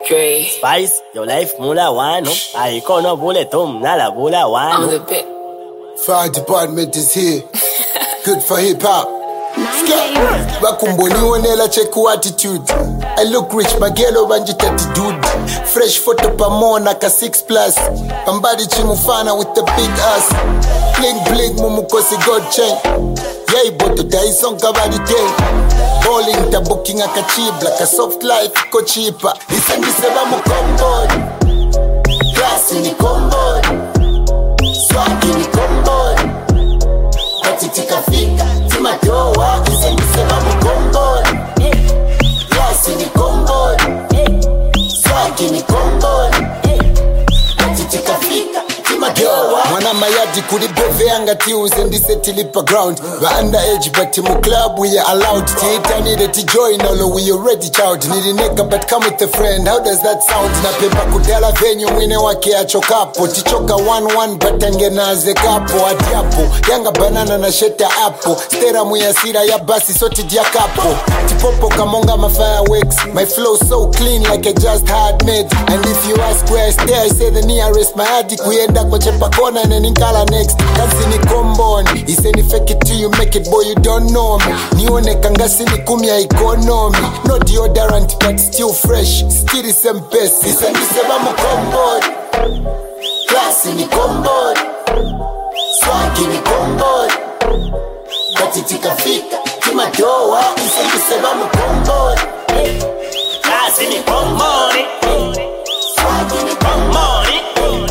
Dre. Spice, your life mula wano. I kono bule tum nala bula wano. On the bit. Fire department is here. Good for hip hop. Bakumboni onela check attitude. I look rich, magelo banji dude. Fresh photo pamona ka 6+. Pambadi chimufana with the big ass. Bling bling mumukosi god chain. Yay boto daison kabadi day. Bowling ta booking akachibla ka soft life ko cheaper. Isendise bamu komboni. Classy ni komboni. Swagi ni komboni. Katitika fika Timadoa Isendise bamu komboni. Classy ni komboni. Swagi ni komboni. Katitika fika Timadoa Mwana mayadi kuri beve anga tiuze ndise tilipa ground. Wa underage but mu club we are allowed. Tita needed to join although we already child. Nidi neka but come with a friend. How does that sound? Na pepa kudala venue mwine wake achokapo. Tichoka 1-1 but angenaze kapo. Adiapo, yanga banana na sheta apple. Stera muyasira ya basi soti dia kapo. Tipopo kamonga ma fireworks. My flow so clean like I just had made. And if you ask where I stay I say the nearest. My adi kuyenda kwa chepa kona and ninkala next. Kansi ni komboni. Iseni fake it till you make it boy you don't know me. Nione kangasi ni kumia economy. No deodorant but still fresh. Still the same best. Iseni seba mu komboni. Classy ni komboni. Swagi ni komboni. Katitika fika Timadoa Iseni seba mu komboni. Classy ni komboni. Swagi ni komboni.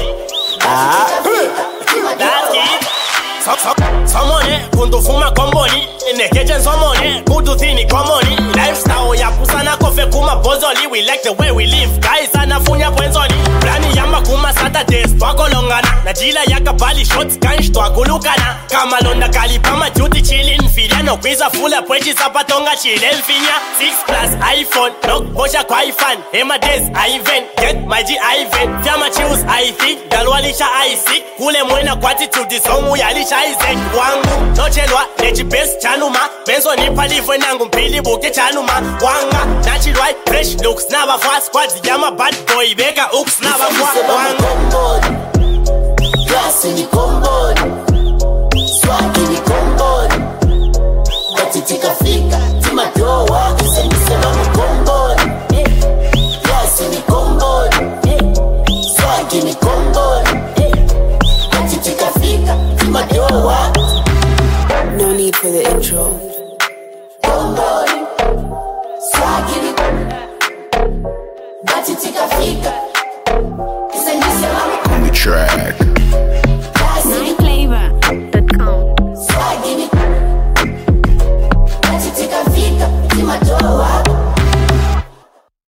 That's it. Someone kundu fuma komboni. Nekejen someone kudu thini komoni. Lifestyle ya kusana kofe kuma bozoli. We like the way we live. Guys anafunya kwenzoni. Plani yamba kuma Saturdays twakolongana. Najila yaka bali shots kansh twakulukana. Kama londa kalipama duty chillin. Filiano kwiza fula pweji sapatonga chillen finya. 6+ iPhone nok bosha kwa ifan. Hema days Ivan get my G Ivan. Fiama choose I think dalwalisha I sick. Kule mwena kwati tudi somu yalisha Isaac wangu. Nochelwa nechi best chanuma. Benzo nipa livwe nangu mpili buke chanuma. Wanga natural fresh looks naba fast. Squad yama bad boy beka oops naba fwa wanga. Classy ni komboni. Swagi ni komboni. Katitika fika Timadoa Isendise bamu komboni. Classy ni komboni. Swagi ni komboni. Katitika fika Timadoa. No need for the intro. Komboni. Swagi ni Katitika fika Isendise bamu on the track.